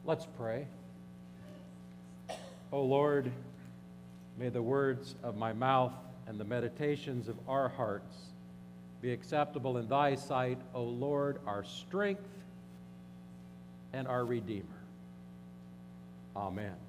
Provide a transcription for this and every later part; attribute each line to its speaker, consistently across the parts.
Speaker 1: Let's pray. O Lord, may the words of my mouth and the meditations of our hearts be acceptable in thy sight, O Lord, our strength and our Redeemer. Amen.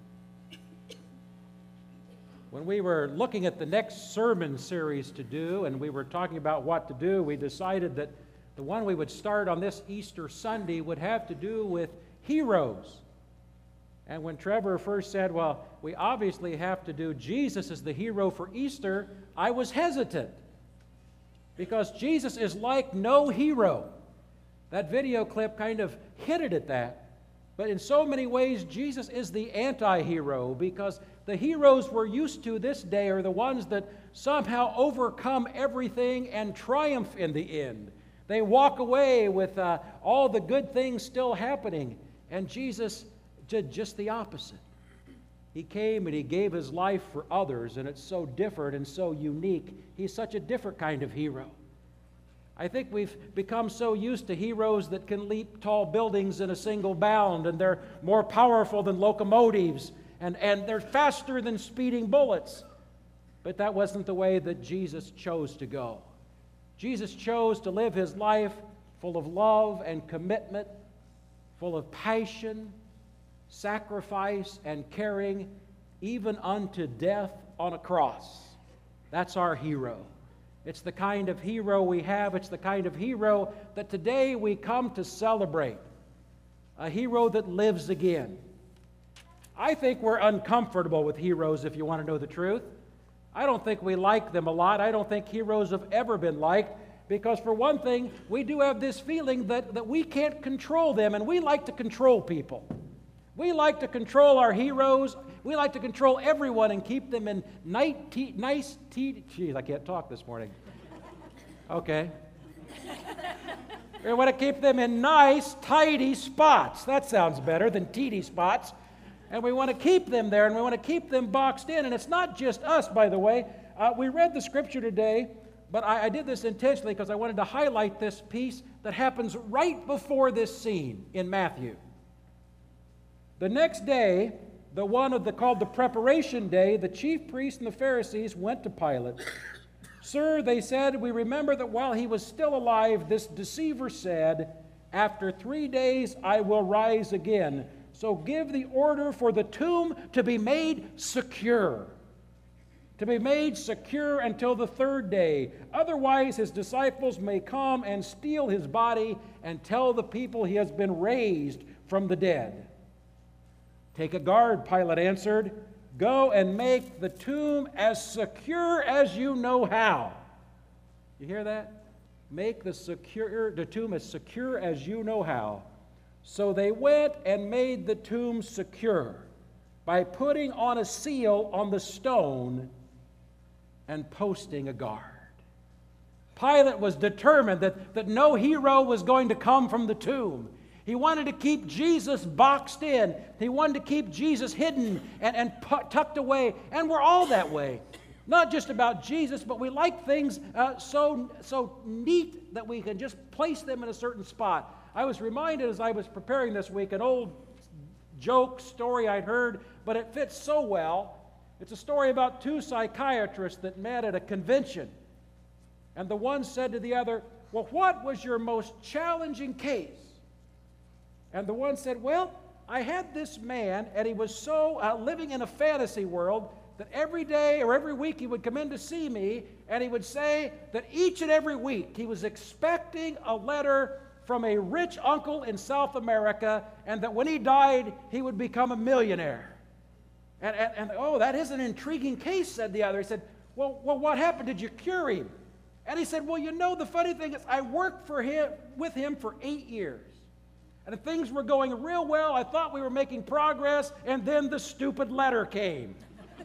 Speaker 1: When we were looking at the next sermon series to do, and we were talking about what to do, we decided that the one we would start on this Easter Sunday would have to do with heroes. And when Trevor first said, well, we obviously have to do Jesus as the hero for Easter, I was hesitant. Because Jesus is like no hero. That video clip kind of hinted at that. But in so many ways, Jesus is the anti-hero, because the heroes we're used to this day are the ones that somehow overcome everything and triumph in the end. They walk away with all the good things still happening. And Jesus did just the opposite. He came and he gave his life for others, and it's so different and so unique. He's such a different kind of hero. I think we've become so used to heroes that can leap tall buildings in a single bound, and they're more powerful than locomotives, and they're faster than speeding bullets. But that wasn't the way that Jesus chose to go. Jesus chose to live his life full of love and commitment, full of passion, sacrifice, and caring, even unto death on a cross. That's our hero. It's the kind of hero we have. It's the kind of hero that today we come to celebrate. A hero that lives again. I think we're uncomfortable with heroes, if you want to know the truth. I don't think we like them a lot. I don't think heroes have ever been liked, because for one thing, we do have this feeling that we can't control them, and we like to control people. We like to control our heroes. We like to control everyone and keep them in geez, I can't talk this morning. Okay. We want to keep them in nice, tidy spots. That sounds better than teety spots. And we want to keep them there, and we want to keep them boxed in. And it's not just us, by the way. We read the scripture today, but I did this intentionally because I wanted to highlight this piece that happens right before this scene in Matthew. The next day, the one called the preparation day, the chief priests and the Pharisees went to Pilate. Sir, they said, we remember that while he was still alive, this deceiver said, after 3 days I will rise again. So give the order for the tomb to be made secure. To be made secure until the 3rd day. Otherwise his disciples may come and steal his body and tell the people he has been raised from the dead. Take a guard, Pilate answered. Go and make the tomb as secure as you know how. You hear that? Make the tomb as secure as you know how. So they went and made the tomb secure by putting on a seal on the stone and posting a guard. Pilate was determined that no hero was going to come from the tomb. He wanted to keep Jesus boxed in. He wanted to keep Jesus hidden and tucked away. And we're all that way. Not just about Jesus, but we like things so neat that we can just place them in a certain spot. I was reminded as I was preparing this week, an old joke story I'd heard, but it fits so well. It's a story about 2 psychiatrists that met at a convention. And the one said to the other, well, what was your most challenging case? And the one said, well, I had this man, and he was so living in a fantasy world that every day or every week he would come in to see me, and he would say that each and every week he was expecting a letter from a rich uncle in South America, and that when he died, he would become a millionaire. And oh, that is an intriguing case, said the other. He said, well, what happened? Did you cure him? And he said, well, you know, the funny thing is I worked with him for 8 years. And things were going real well. I thought we were making progress, and then the stupid letter came.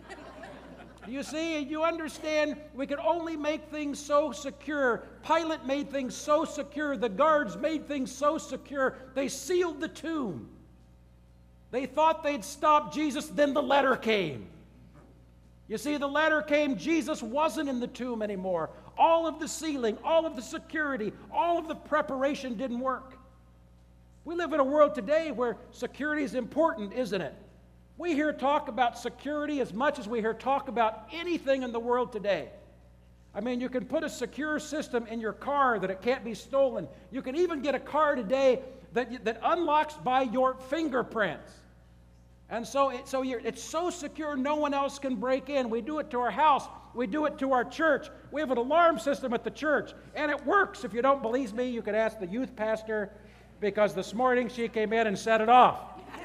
Speaker 1: You see, you understand, we could only make things so secure. Pilate made things so secure. The guards made things so secure. They sealed the tomb. They thought they'd stop Jesus, then the letter came. You see, the letter came, Jesus wasn't in the tomb anymore. All of the sealing, all of the security, all of the preparation didn't work. We live in a world today where security is important, isn't it? We hear talk about security as much as we hear talk about anything in the world today. I mean, you can put a secure system in your car that it can't be stolen. You can even get a car today that unlocks by your fingerprints. And so it's so secure no one else can break in. We do it to our house. We do it to our church. We have an alarm system at the church, and it works. If you don't believe me, you can ask the youth pastor, because this morning she came in and set it off.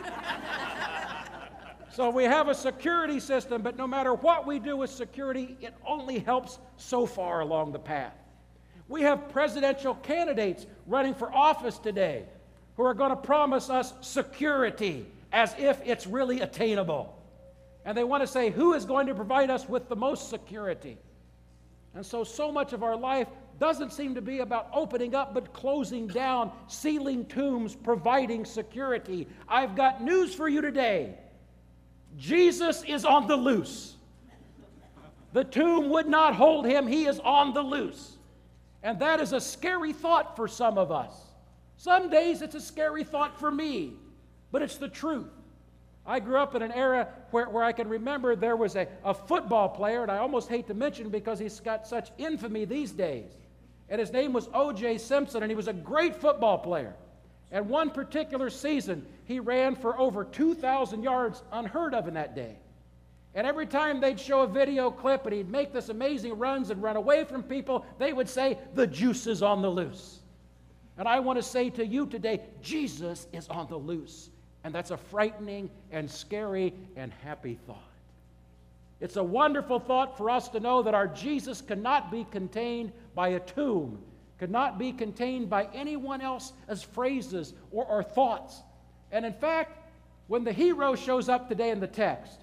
Speaker 1: So we have a security system, but no matter what we do with security, it only helps so far along the path. We have presidential candidates running for office today who are going to promise us security as if it's really attainable. And they want to say, who is going to provide us with the most security? And so much of our life doesn't seem to be about opening up, but closing down, sealing tombs, providing security. I've got news for you today. Jesus is on the loose. The tomb would not hold him. He is on the loose. And that is a scary thought for some of us. Some days it's a scary thought for me, but it's the truth. I grew up in an era where I can remember there was a football player, and I almost hate to mention because he's got such infamy these days. And his name was O.J. Simpson, and he was a great football player. And one particular season, he ran for over 2,000 yards, unheard of in that day. And every time they'd show a video clip and he'd make this amazing runs and run away from people, they would say, the juice is on the loose. And I want to say to you today, Jesus is on the loose. And that's a frightening and scary and happy thought. It's a wonderful thought for us to know that our Jesus cannot be contained by a tomb, could not be contained by anyone else's phrases or thoughts. And in fact, when the hero shows up today in the text,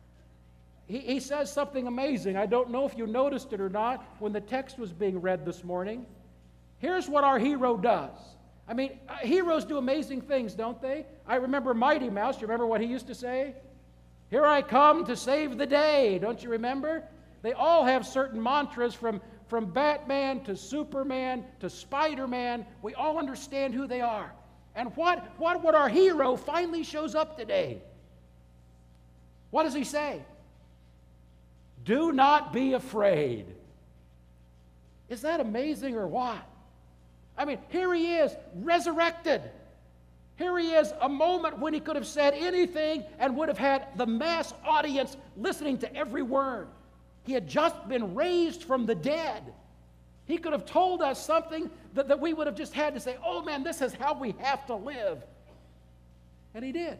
Speaker 1: he says something amazing. I don't know if you noticed it or not when the text was being read this morning. Here's what our hero does. I mean, heroes do amazing things, don't they? I remember Mighty Mouse. You remember what he used to say? Here I come to save the day. Don't you remember? They all have certain mantras from Batman to Superman to Spider-Man. We all understand who they are. And what would our hero finally shows up today? What does he say? Do not be afraid. Is that amazing or what? I mean, here he is, resurrected. Here he is, a moment when he could have said anything and would have had the mass audience listening to every word. He had just been raised from the dead. He could have told us something that we would have just had to say, oh man, this is how we have to live. And he did.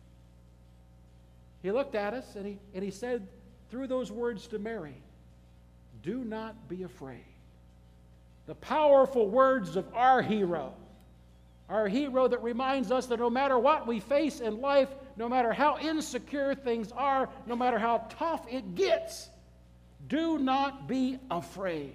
Speaker 1: He looked at us and he said through those words to Mary, do not be afraid. The powerful words of our hero that reminds us that no matter what we face in life, no matter how insecure things are, no matter how tough it gets, do not be afraid.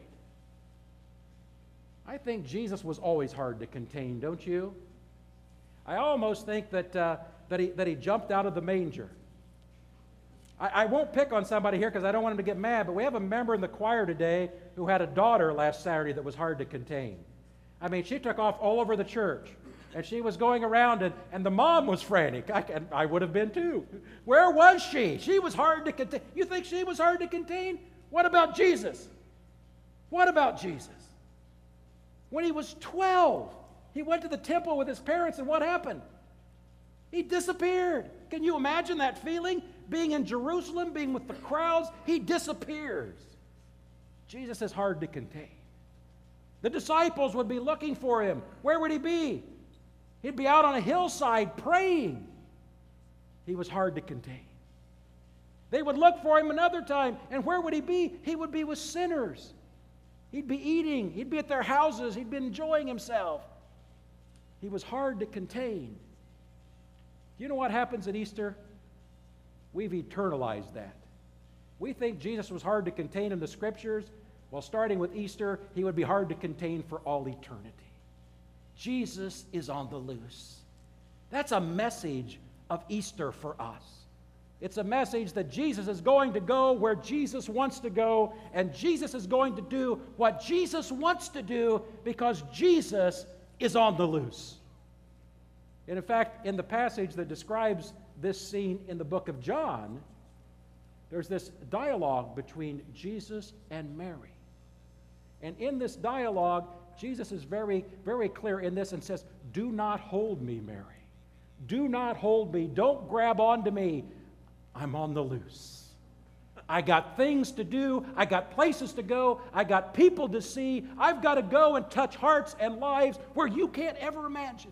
Speaker 1: I think Jesus was always hard to contain, don't you? I almost think that he jumped out of the manger. I won't pick on somebody here because I don't want him to get mad, but we have a member in the choir today who had a daughter last Saturday that was hard to contain. I mean, she took off all over the church, and she was going around, and the mom was frantic. I would have been too. Where was she? She was hard to contain. You think she was hard to contain? What about Jesus? What about Jesus? When he was 12, he went to the temple with his parents, and what happened? He disappeared. Can you imagine that feeling? Being in Jerusalem, being with the crowds, he disappears. Jesus is hard to contain. The disciples would be looking for him. Where would he be? He'd be out on a hillside praying. He was hard to contain. They would look for him another time, and where would he be? He would be with sinners. He'd be eating. He'd be at their houses. He'd be enjoying himself. He was hard to contain. You know what happens at Easter? We've eternalized that. We think Jesus was hard to contain in the Scriptures. Well, starting with Easter, he would be hard to contain for all eternity. Jesus is on the loose. That's a message of Easter for us. It's a message that Jesus is going to go where Jesus wants to go, and Jesus is going to do what Jesus wants to do because Jesus is on the loose. And in fact, in the passage that describes this scene in the book of John, there's this dialogue between Jesus and Mary. And in this dialogue, Jesus is very, very clear in this and says, "Do not hold me, Mary. Do not hold me. Don't grab onto me. I'm on the loose. I got things to do. I got places to go. I got people to see. I've got to go and touch hearts and lives where you can't ever imagine.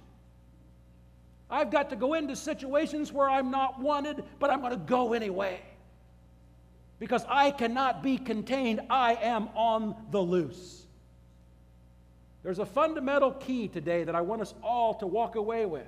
Speaker 1: I've got to go into situations where I'm not wanted, but I'm going to go anyway. Because I cannot be contained. I am on the loose." There's a fundamental key today that I want us all to walk away with.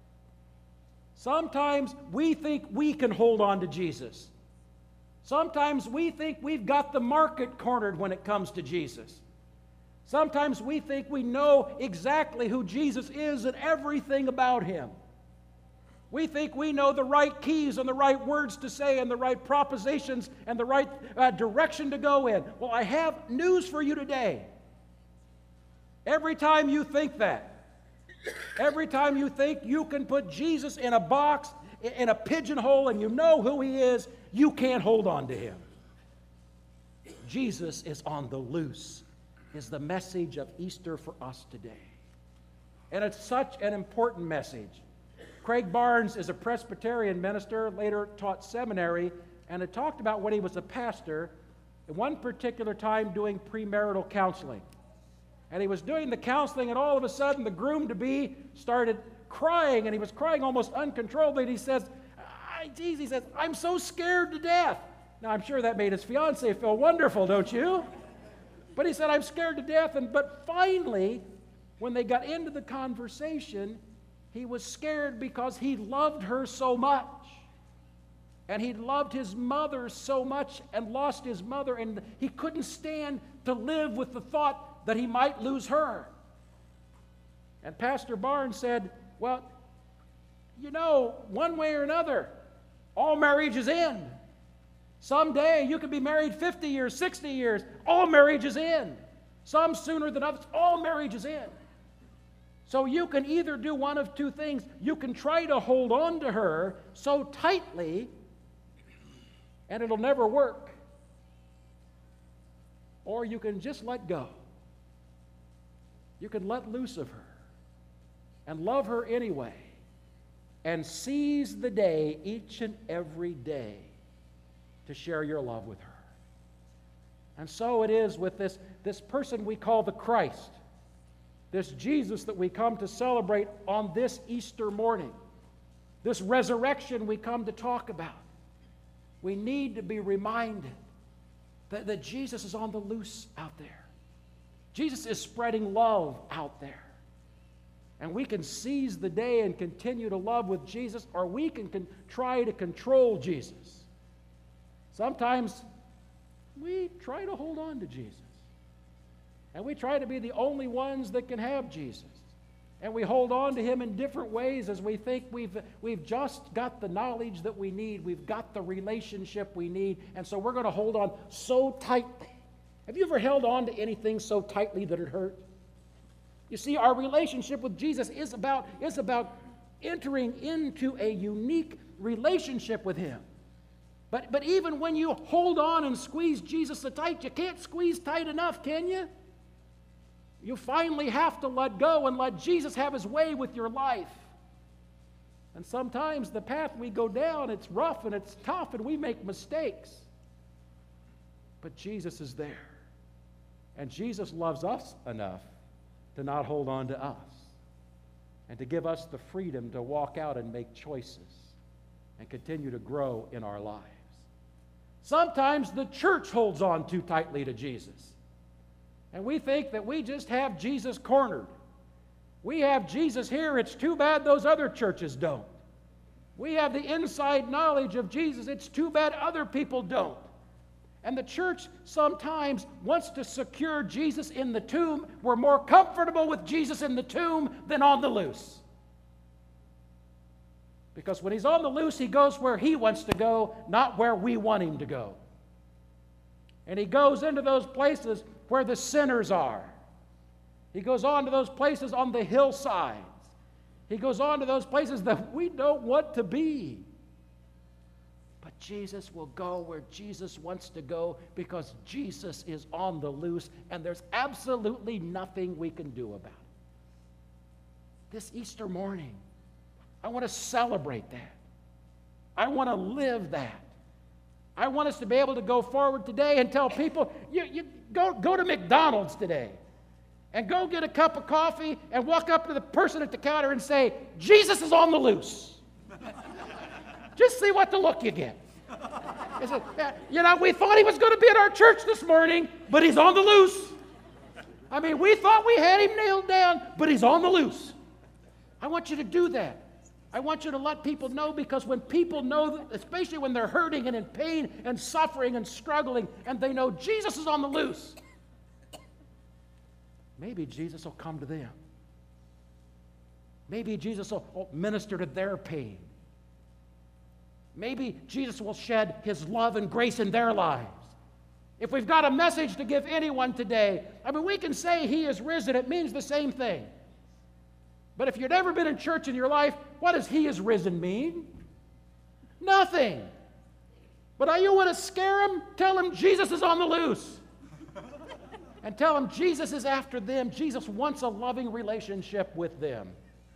Speaker 1: Sometimes we think we can hold on to Jesus. Sometimes we think we've got the market cornered when it comes to Jesus. Sometimes we think we know exactly who Jesus is and everything about him. We think we know the right keys and the right words to say and the right propositions and the right direction to go in. Well, I have news for you today. Every time you think that, every time you think you can put Jesus in a box, in a pigeonhole, and you know who he is, you can't hold on to him. Jesus is on the loose, is the message of Easter for us today. And it's such an important message. Craig Barnes is a Presbyterian minister, later taught seminary, and had talked about when he was a pastor, at one particular time doing premarital counseling. And he was doing the counseling, and all of a sudden the groom-to-be started crying, and he was crying almost uncontrollably, and he says, "I'm so scared to death." Now, I'm sure that made his fiancée feel wonderful, don't you? But he said, "I'm scared to death." But finally, when they got into the conversation, he was scared because he loved her so much. And he loved his mother so much and lost his mother, and he couldn't stand to live with the thought that he might lose her. And Pastor Barnes said, "Well, you know, one way or another, all marriages end. Someday you could be married 50 years, 60 years, all marriage is in. Some sooner than others, all marriage is in. So you can either do one of two things. You can try to hold on to her so tightly, and it'll never work. Or you can just let go. You can let loose of her and love her anyway and seize the day each and every day to share your love with her." And so it is with this person we call the Christ, this Jesus that we come to celebrate on this Easter morning, this resurrection we come to talk about. We need to be reminded that Jesus is on the loose out there. Jesus is spreading love out there. And we can seize the day and continue to love with Jesus, or we can try to control Jesus. Sometimes we try to hold on to Jesus. And we try to be the only ones that can have Jesus. And we hold on to him in different ways as we think we've just got the knowledge that we need. We've got the relationship we need. And so we're going to hold on so tightly. Have you ever held on to anything so tightly that it hurt? You see, our relationship with Jesus is about entering into a unique relationship with him. But even when you hold on and squeeze Jesus so tight, you can't squeeze tight enough, can you? You finally have to let go and let Jesus have his way with your life. And sometimes the path we go down, it's rough and it's tough and we make mistakes. But Jesus is there. And Jesus loves us enough to not hold on to us and to give us the freedom to walk out and make choices and continue to grow in our lives. Sometimes the church holds on too tightly to Jesus. And we think that we just have Jesus cornered. We have Jesus here. It's too bad those other churches don't. We have the inside knowledge of Jesus. It's too bad other people don't. And the church sometimes wants to secure Jesus in the tomb. We're more comfortable with Jesus in the tomb than on the loose. Because when he's on the loose, he goes where he wants to go, not where we want him to go. And he goes into those places where the sinners are. He goes on to those places on the hillsides. He goes on to those places that we don't want to be. But Jesus will go where Jesus wants to go because Jesus is on the loose, and there's absolutely nothing we can do about it. This Easter morning, I want to celebrate that. I want to live that. I want us to be able to go forward today and tell people, you go to McDonald's today and go get a cup of coffee and walk up to the person at the counter and say, Jesus is on the loose. Just see what the look you get. He said, we thought he was going to be at our church this morning, but he's on the loose. I mean, we thought we had him nailed down, but he's on the loose. I want you to do that. I want you to let people know, because when people know, especially when they're hurting and in pain and suffering and struggling, and they know Jesus is on the loose, maybe Jesus will come to them. Maybe Jesus will minister to their pain. Maybe Jesus will shed his love and grace in their lives. If we've got a message to give anyone today, I mean, we can say he is risen. It means the same thing. But if you've never been in church in your life, what does he is risen mean? Nothing. But you want to scare him? Tell him Jesus is on the loose. And tell him Jesus is after them. Jesus wants a loving relationship with them.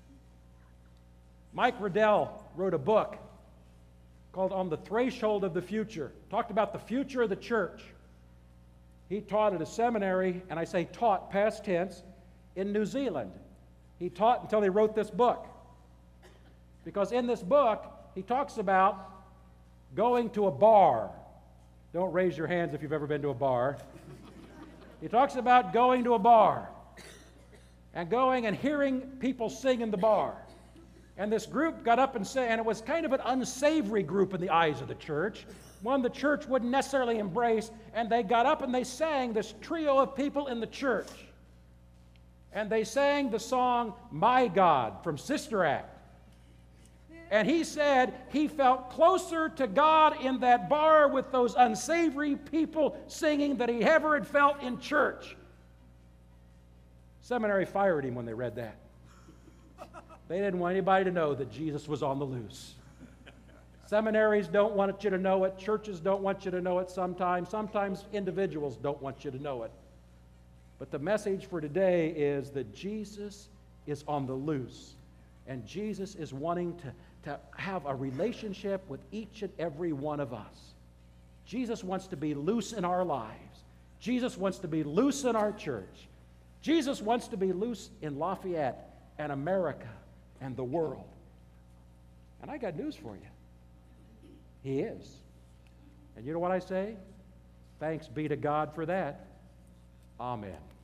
Speaker 1: Mike Riddell wrote a book called On the Threshold of the Future. Talked about the future of the church. He taught at a seminary, and I say taught past tense, in New Zealand. He taught until he wrote this book. Because in this book, he talks about going to a bar. Don't raise your hands if you've ever been to a bar. He talks about going to a bar and going and hearing people sing in the bar. And this group got up and sang, and it was kind of an unsavory group in the eyes of the church, one the church wouldn't necessarily embrace, and they got up and they sang, this trio of people in the church. And they sang the song, My God, from Sister Act. And he said he felt closer to God in that bar with those unsavory people singing than he ever had felt in church. Seminary fired him when they read that. They didn't want anybody to know that Jesus was on the loose. Seminaries don't want you to know it. Churches don't want you to know it sometimes. Sometimes individuals don't want you to know it. But the message for today is that Jesus is on the loose. And Jesus is wanting to have a relationship with each and every one of us. Jesus wants to be loose in our lives. Jesus wants to be loose in our church. Jesus wants to be loose in Lafayette and America and the world. And I got news for you. He is. And you know what I say? Thanks be to God for that. Amen.